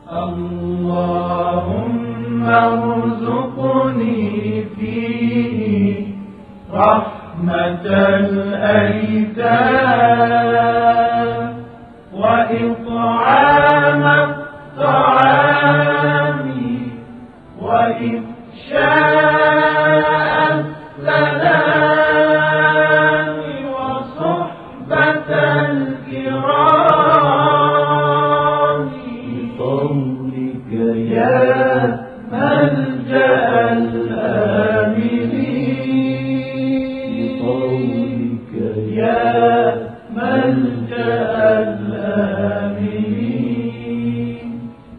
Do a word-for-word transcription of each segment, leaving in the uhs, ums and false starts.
اللهم ارزقني فيه رحمة الأيتام وإطعام الطعام وإفشاء السلام وصحبة الكرام بقولك يا ملجأ الآمنين بقولك يا ملجأ الآمنين.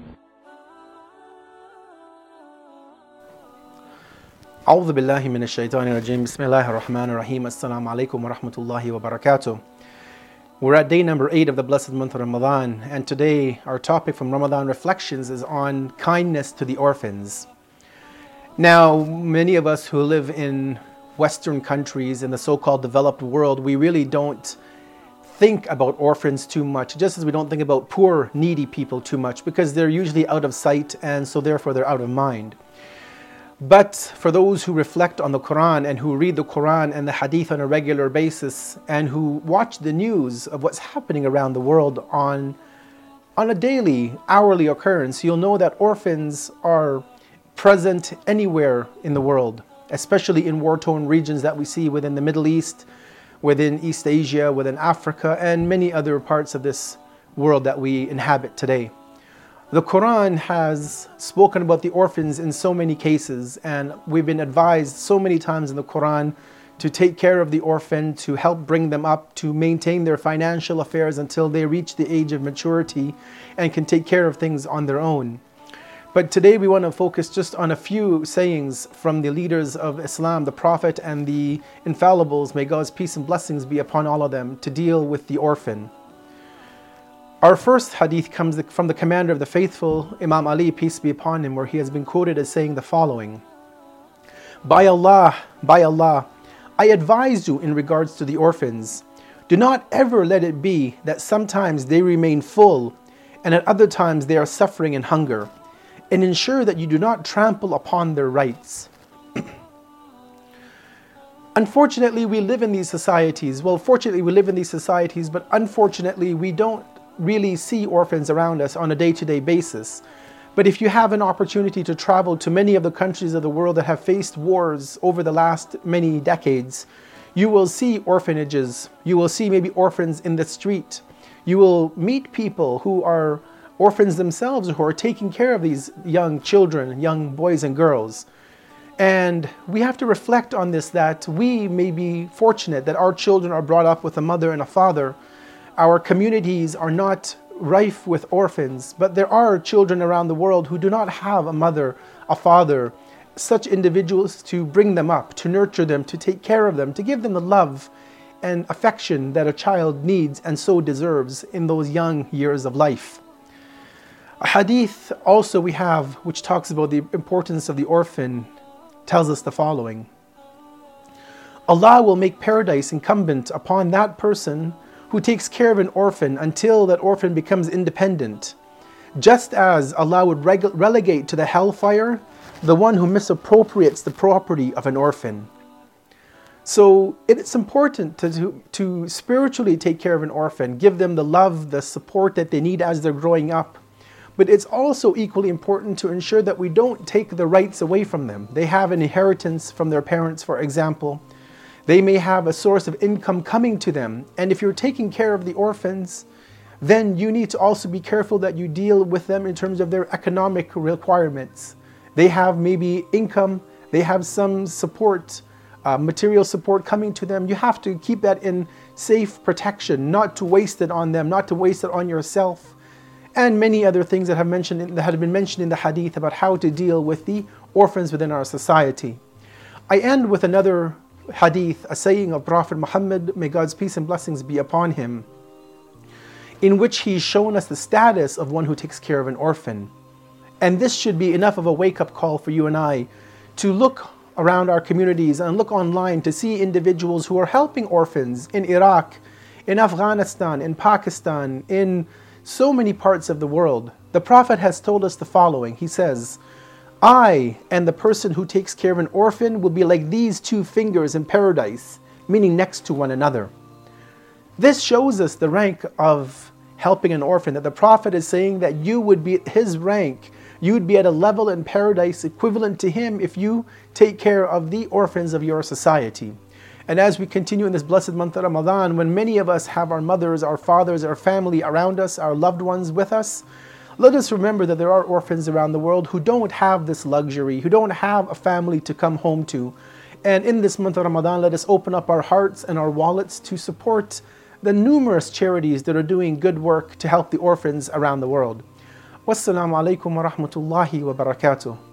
أعوذ بالله من الشيطان الرجيم. بسم الله الرحمن الرحيم. Assalamu alaikum wa rahmatullahi wa barakatuh. We're at day number eight of the blessed month of Ramadan, and today our topic from Ramadan Reflections is on kindness to the orphans. Now, many of us who live in Western countries, in the so-called developed world, we really don't think about orphans too much, just as we don't think about poor, needy people too much, because they're usually out of sight and so therefore they're out of mind. But for those who reflect on the Quran and who read the Quran and the Hadith on a regular basis and who watch the news of what's happening around the world on, on a daily, hourly occurrence, you'll know that orphans are present anywhere in the world, especially in war-torn regions that we see within the Middle East, within East Asia, within Africa, and many other parts of this world that we inhabit today. The Quran has spoken about the orphans in so many cases, and we've been advised so many times in the Quran to take care of the orphan, to help bring them up, to maintain their financial affairs until they reach the age of maturity and can take care of things on their own. But today we want to focus just on a few sayings from the leaders of Islam, the Prophet and the infallibles, may God's peace and blessings be upon all of them, to deal with the orphan. Our first hadith comes from the commander of the faithful, Imam Ali, peace be upon him, where he has been quoted as saying the following: By Allah, by Allah, I advise you in regards to the orphans, do not ever let it be that sometimes they remain full and at other times they are suffering in hunger, and ensure that you do not trample upon their rights. Unfortunately, we live in these societies. Well, fortunately, we live in these societies, but unfortunately, we don't really see orphans around us on a day-to-day basis. But if you have an opportunity to travel to many of the countries of the world that have faced wars over the last many decades, you will see orphanages. You will see maybe orphans in the street. You will meet people who are orphans themselves, who are taking care of these young children, young boys and girls. And we have to reflect on this, that we may be fortunate that our children are brought up with a mother and a father. Our communities are not rife with orphans, but there are children around the world who do not have a mother, a father, such individuals to bring them up, to nurture them, to take care of them, to give them the love and affection that a child needs and so deserves in those young years of life. A hadith also we have, which talks about the importance of the orphan, tells us the following: Allah will make paradise incumbent upon that person who takes care of an orphan until that orphan becomes independent, just as Allah would reg- relegate to the hellfire the one who misappropriates the property of an orphan. So it's important to, to, to spiritually take care of an orphan, give them the love, the support that they need as they're growing up. But it's also equally important to ensure that we don't take the rights away from them. They have an inheritance from their parents, for example. They may have a source of income coming to them. And if you're taking care of the orphans, then you need to also be careful that you deal with them in terms of their economic requirements. They have maybe income, they have some support, uh, material support coming to them. You have to keep that in safe protection, not to waste it on them, not to waste it on yourself. And many other things that have mentioned in, that have been mentioned in the hadith about how to deal with the orphans within our society. I end with another hadith, a saying of Prophet Muhammad, may God's peace and blessings be upon him, in which he's shown us the status of one who takes care of an orphan. And this should be enough of a wake-up call for you and I to look around our communities and look online to see individuals who are helping orphans in Iraq, in Afghanistan, in Pakistan, in so many parts of the world. The Prophet has told us the following. He says, I and the person who takes care of an orphan will be like these two fingers in paradise, meaning next to one another. This shows us the rank of helping an orphan, that the Prophet is saying that you would be at his rank. You would be at a level in paradise equivalent to him if you take care of the orphans of your society. And as we continue in this blessed month of Ramadan, when many of us have our mothers, our fathers, our family around us, our loved ones with us, let us remember that there are orphans around the world who don't have this luxury, who don't have a family to come home to. And in this month of Ramadan, let us open up our hearts and our wallets to support the numerous charities that are doing good work to help the orphans around the world. Wassalamu alaikum wa rahmatullahi wa barakatuh.